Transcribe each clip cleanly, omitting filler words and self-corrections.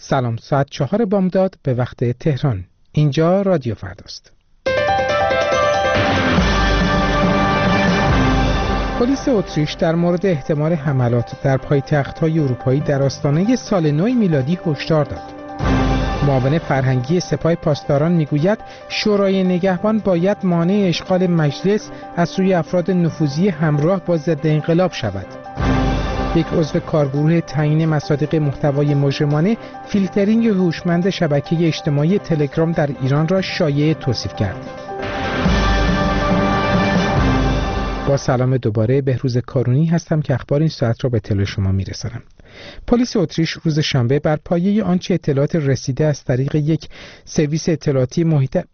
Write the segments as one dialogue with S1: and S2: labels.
S1: سلام، ساعت 4 بامداد به وقت تهران. اینجا رادیو فرداست. پلیس اتریش در مورد احتمال حملات در پایتخت‌های اروپایی در آستانه سال نو میلادی هشدار داد. معاون فرهنگی سپاه پاسداران میگوید شورای نگهبان باید مانع اشغال مجلس از سوی افراد نفوذی همراه با ضد انقلاب شود. یک عضو کارگروه تعیین مصادیق محتوای مجرمانه فیلترینگ هوشمند شبکه اجتماعی تلگرام در ایران را شایعه توصیف کرد. با سلام دوباره، بهروز کارونی هستم که اخبار این ساعت را به اطلاع شما میرسانم. پلیس اتریش روز شنبه بر پایه آنچه اطلاعات رسیده از طریق یک سرویس اطلاعاتی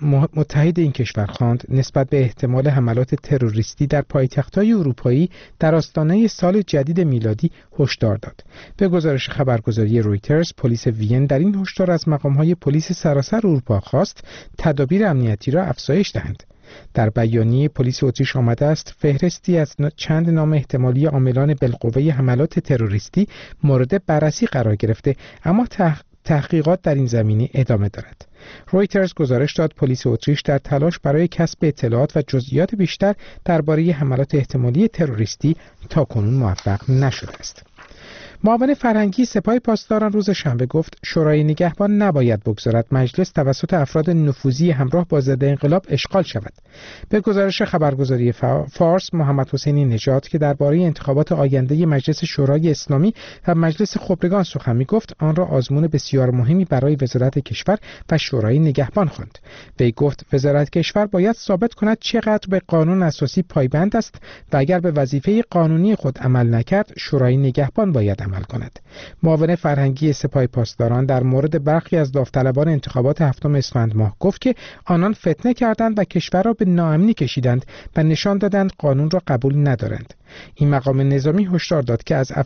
S1: متحد این کشور خواند نسبت به احتمال حملات تروریستی در پایتخت‌های اروپایی در آستانه سال جدید میلادی هشدار داد. به گزارش خبرگزاری رویترز، پلیس وین در این هشدار از مقام‌های پلیس سراسر اروپا خواست تدابیر امنیتی را افزایش دهند. در بیانیه پلیس اتریش آمده است فهرستی از چند نام احتمالی عاملان بالقوه حملات تروریستی مورد بررسی قرار گرفته، اما تحقیقات در این زمینه ادامه دارد. رویترز گزارش داد پلیس اتریش در تلاش برای کسب اطلاعات و جزئیات بیشتر درباره حملات احتمالی تروریستی تاکنون موفق نشده است. معاون فرهنگی سپاه پاسداران روز شنبه گفت شورای نگهبان نباید بگذارد مجلس توسط افراد نفوذی همراه با ضد انقلاب اشغال شود. به گزارش خبرگزاری فارس، محمد حسینی نژاد که درباره انتخابات آینده مجلس شورای اسلامی و مجلس خبرگان سخن می‌گفت، آن را آزمون بسیار مهمی برای وزارت کشور و شورای نگهبان خواند. وی گفت وزارت کشور باید ثابت کند چقدر به قانون اساسی پایبند است و اگر به وظیفه قانونی خود عمل نکرد، شورای نگهبان باید عمل کند. معاون فرهنگی سپاه پاسداران در مورد برخی از داوطلبان انتخابات هفتم اسفند ماه گفت که آنان فتنه کردند و کشور را به ناامنی کشیدند و نشان دادند قانون را قبول ندارند. این مقام نظامی هشدار داد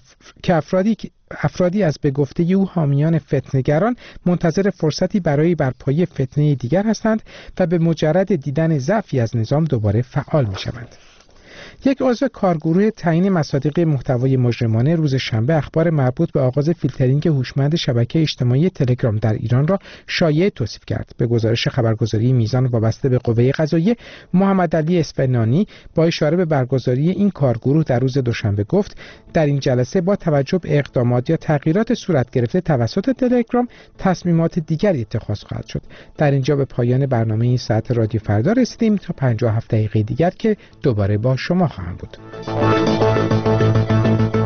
S1: که افرادی از به گفته او حامیان فتنه‌گران منتظر فرصتی برای برپایی فتنه دیگر هستند و به مجرد دیدن ضعفی از نظام دوباره فعال می‌شوند. یک عضو کارگروه تعیین مصادیق محتوای مجرمانه روز شنبه اخبار مربوط به آغاز فیلترینگ هوشمند شبکه اجتماعی تلگرام در ایران را شایعه توصیف کرد. به گزارش خبرگزاری میزان وابسته به قوه قضاییه، محمد علی اسفنانی با اشاره به برگزاری این کارگروه در روز دوشنبه گفت در این جلسه با توجه به اقدامات یا تغییرات صورت گرفته توسط تلگرام تصمیمات دیگری اتخاذ خواهد شد. در اینجا به پایان برنامه این ساعت رادیو فردا رسیدیم. تا 57 دقیقه دیگر که دوباره با شما خواهم بود.